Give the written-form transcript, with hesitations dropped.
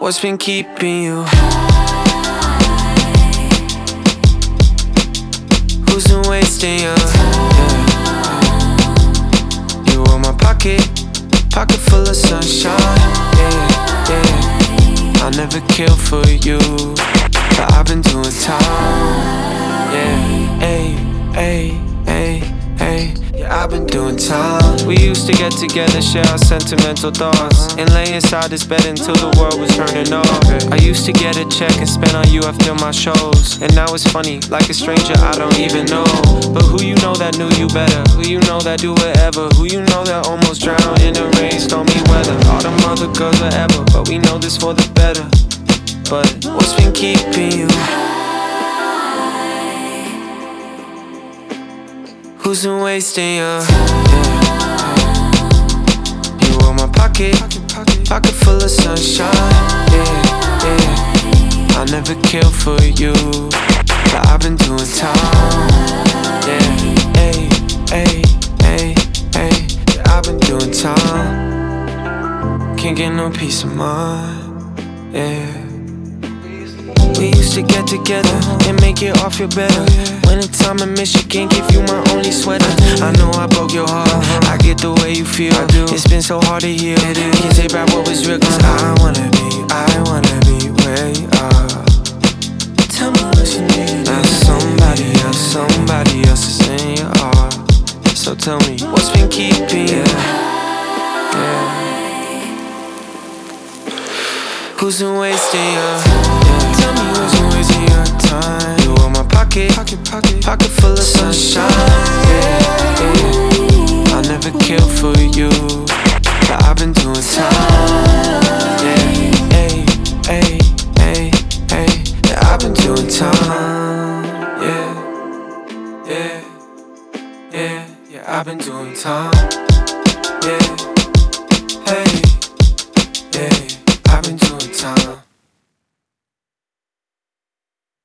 What's been keeping you? Who's been wasting you? You were my pocket full of sunshine. I'll never kill for you, but I've been doing time. I've been doing time. We used to get together, share our sentimental thoughts, and lay inside this bed until the world was turning off. I used to get a check and spend on you after my shows, and now it's funny, like a stranger I don't even know. But who you know that knew you better? Who you know that do whatever? Who you know that almost drowned in the rain, stormy weather? All them other girls forever, but we know this for the better. But what's been keeping you? Who's been wasting you? You were my pocket full of sunshine. I'll never kill for you, but I've been doing time. I've been doing time. Can't get no peace of mind. We used to get together and make it all feel better. Wintertime in Michigan, give you my only sweater. I know I broke your heart, I get the way you feel. It's been so hard to heal, can't take back what was real. Cause I wanna be where you are. Tell me what you need. Now somebody else is in your heart. So tell me, what's been keeping you? Who's been wasting you? Tell me who's been wasting your time. You were my pocket full of sunshine. I'll never kill for you, but I've been doing time. I've been doing time. I've been doing time.